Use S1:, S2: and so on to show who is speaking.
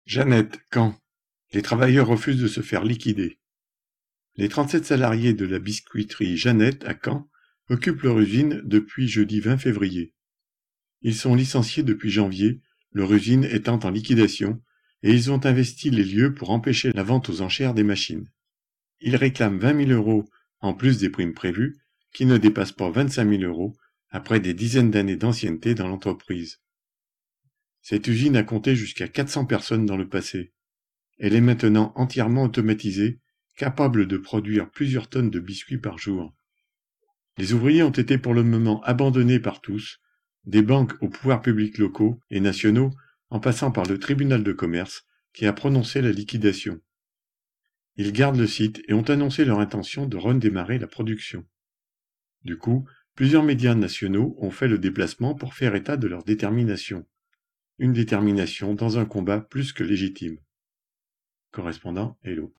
S1: Jeannette, Caen. Les travailleurs refusent de se faire liquider. Les 37 salariés de la biscuiterie Jeannette à Caen occupent leur usine depuis jeudi 20 février. Ils sont licenciés depuis janvier, leur usine étant en liquidation, et ils ont investi les lieux pour empêcher la vente aux enchères des machines. Ils réclament 20 000 € en plus des primes prévues, qui ne dépassent pas 25 000 € après des dizaines d'années d'ancienneté dans l'entreprise. Cette usine a compté jusqu'à 400 personnes dans le passé. Elle est maintenant entièrement automatisée, capable de produire plusieurs tonnes de biscuits par jour. Les ouvriers ont été pour le moment abandonnés par tous, des banques aux pouvoirs publics locaux et nationaux, en passant par le tribunal de commerce qui a prononcé la liquidation. Ils gardent le site et ont annoncé leur intention de redémarrer la production. Du coup, plusieurs médias nationaux ont fait le déplacement pour faire état de leur détermination. Une détermination dans un combat plus que légitime. Correspondant Hello.